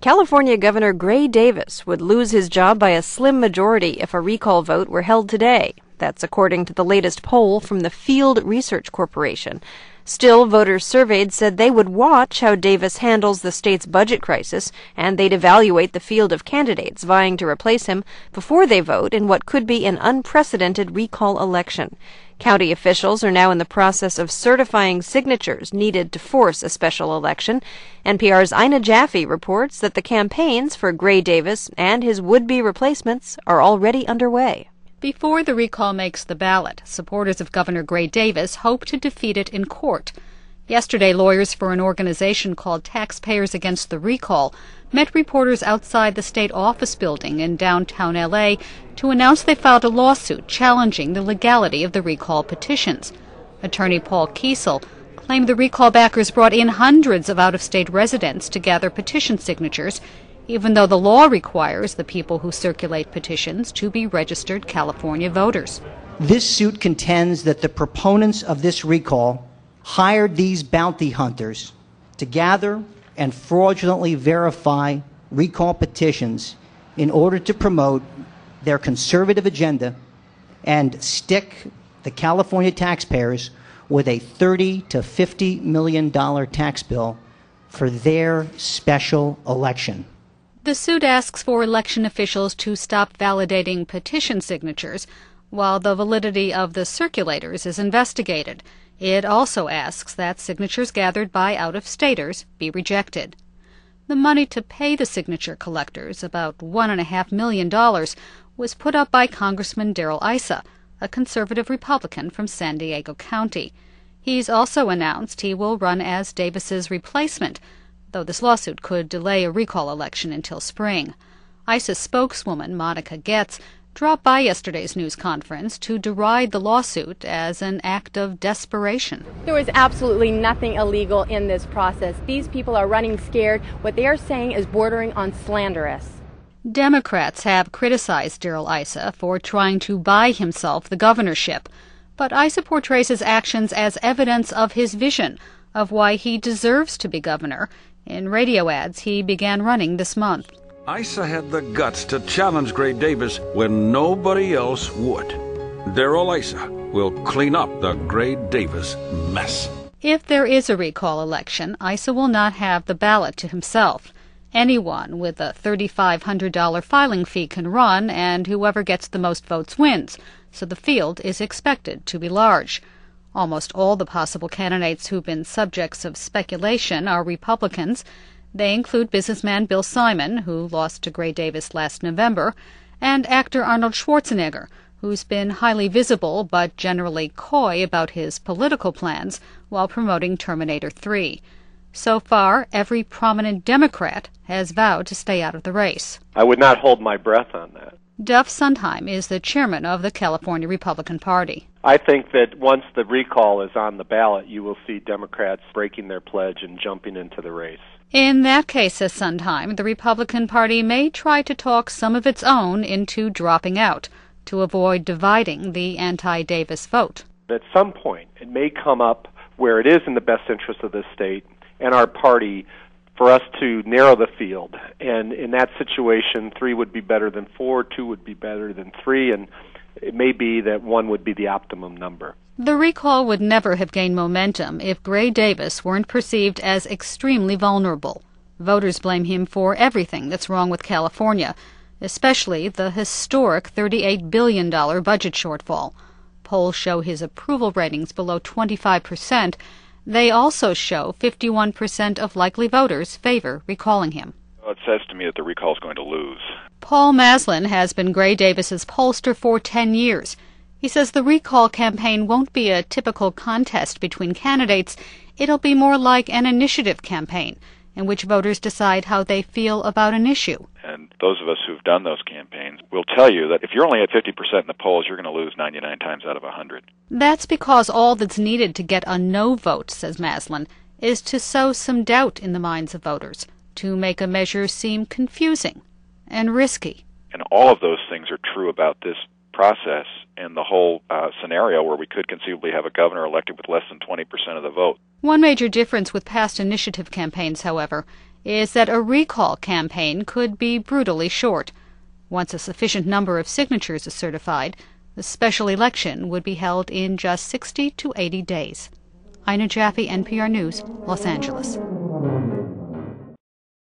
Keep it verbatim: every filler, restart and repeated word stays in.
California Governor Gray Davis would lose his job by a slim majority if a recall vote were held today. That's according to the latest poll from the Field Research Corporation. Still, voters surveyed said they would watch how Davis handles the state's budget crisis, and they'd evaluate the field of candidates vying to replace him before they vote in what could be an unprecedented recall election. County officials are now in the process of certifying signatures needed to force a special election. N P R's Ina Jaffe reports that the campaigns for Gray Davis and his would-be replacements are already underway. Before the recall makes the ballot, supporters of Governor Gray Davis hope to defeat it in court. Yesterday, lawyers for an organization called Taxpayers Against the Recall met reporters outside the state office building in downtown L A to announce they filed a lawsuit challenging the legality of the recall petitions. Attorney Paul Kiesel claimed the recall backers brought in hundreds of out-of-state residents to gather petition signatures, even though the law requires the people who circulate petitions to be registered California voters. This suit contends that the proponents of this recall hired these bounty hunters to gather and fraudulently verify recall petitions in order to promote their conservative agenda and stick the California taxpayers with a thirty to fifty million dollar tax bill for their special election. The suit asks for election officials to stop validating petition signatures while the validity of the circulators is investigated. It also asks that signatures gathered by out-of-staters be rejected. The money to pay the signature collectors, about one point five million dollars, was put up by Congressman Darrell Issa, a conservative Republican from San Diego County. He's also announced he will run as Davis's replacement, though this lawsuit could delay a recall election until spring. Issa's spokeswoman, Monica Getz, dropped by yesterday's news conference to deride the lawsuit as an act of desperation. There was absolutely nothing illegal in this process. These people are running scared. What they are saying is bordering on slanderous. Democrats have criticized Darrell Issa for trying to buy himself the governorship, but Issa portrays his actions as evidence of his vision of why he deserves to be governor in radio ads he began running this month. Issa had the guts to challenge Gray Davis when nobody else would. Darrell Issa will clean up the Gray Davis mess. If there is a recall election, Issa will not have the ballot to himself. Anyone with a three thousand five hundred dollars filing fee can run, and whoever gets the most votes wins, so the field is expected to be large. Almost all the possible candidates who've been subjects of speculation are Republicans. They include businessman Bill Simon, who lost to Gray Davis last November, and actor Arnold Schwarzenegger, who's been highly visible but generally coy about his political plans while promoting Terminator three. So far, every prominent Democrat has vowed to stay out of the race. I would not hold my breath on that. Duff Sondheim is the chairman of the California Republican Party. I think that once the recall is on the ballot, you will see Democrats breaking their pledge and jumping into the race. In that case, says Sondheim, the Republican Party may try to talk some of its own into dropping out to avoid dividing the anti-Davis vote. At some point, it may come up where it is in the best interest of the state and our party for us to narrow the field. And in that situation, three would be better than four, two would be better than three, and it may be that one would be the optimum number. The recall would never have gained momentum if Gray Davis weren't perceived as extremely vulnerable. Voters blame him for everything that's wrong with California, especially the historic thirty-eight billion dollars budget shortfall. Polls show his approval ratings below twenty-five percent. They also show fifty-one percent of likely voters favor recalling him. Well, it says to me that the recall is going to lose. Paul Maslin has been Gray Davis's pollster for ten years. He says the recall campaign won't be a typical contest between candidates. It'll be more like an initiative campaign in which voters decide how they feel about an issue. And those of us who've done those campaigns will tell you that if you're only at fifty percent in the polls, you're going to lose ninety-nine times out of one hundred. That's because all that's needed to get a no vote, says Maslin, is to sow some doubt in the minds of voters, to make a measure seem confusing and risky. And all of those things are true about this process and the whole uh, scenario where we could conceivably have a governor elected with less than twenty percent of the vote. One major difference with past initiative campaigns, however, is that a recall campaign could be brutally short. Once a sufficient number of signatures is certified, the special election would be held in just sixty to eighty days. Ina Jaffe, N P R News, Los Angeles.